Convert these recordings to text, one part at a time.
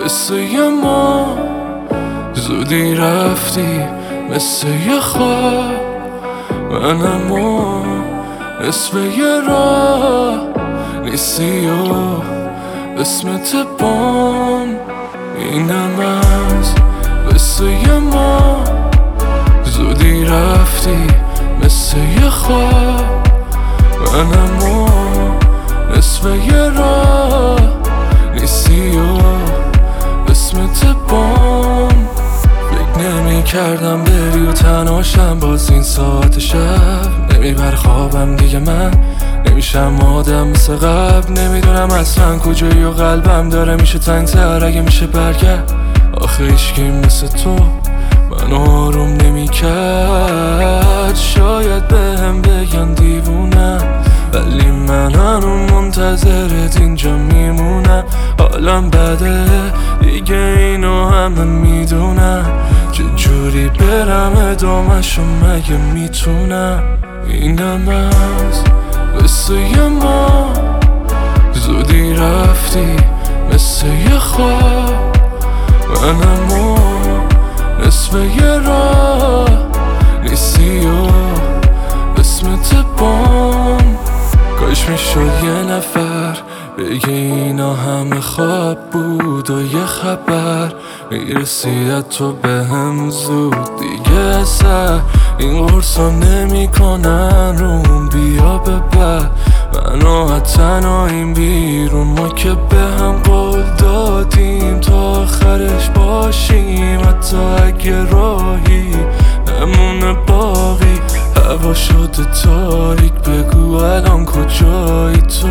مثل یه ما زودی رفتی، مثل یه خواب منم و نصف یه راه نیستی و اسمت بام اینم از مثل یه ما زودی رفتی، مثل یه خواب منم و نصف یه راه نیستی و اسمت بام. فکر نمی کردم بری و تنهاشم باز این ساعت شب، نمیبر خوابم دیگه، من نمیشم آدم مثل قبل. نمیدونم اصلا کجایی و قلبم داره میشه تنگ‌تر اگه میشه برگرد. آخه هیچکی مثل تو من آروم نمیکرد. شاید بهم بگن دیوونم ولی من هنوز منتظرت اینجا میمونم. حالم بده دیگه اینو همه میدونم، چجوری برم ادامه‌شو مگه میتونم. اینم از مثل یه ما زودی رفتی، مثل یه خواب منم و نصف یه راه نیستی و اسمت بام. کاش میشد یه نفر بگه اینا همه خواب بود و یه خبر میرسید تو بهم زود دیگه. اصلا این قرصا نمی کنن روم، بیا ببر منو تنهاییم بیرون. ما که به هم قول دادیم تا آخرش باشیم، حتی اگه راهی نمونه باقی. هوا شده تاریک، بگو الان کجایی تو،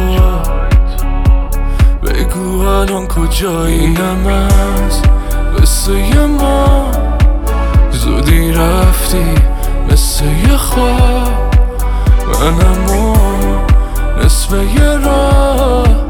بگو الان کجایی. اینم از مثل یه ما زودی رفتی، مثل یه خواب منم و نصف یه راه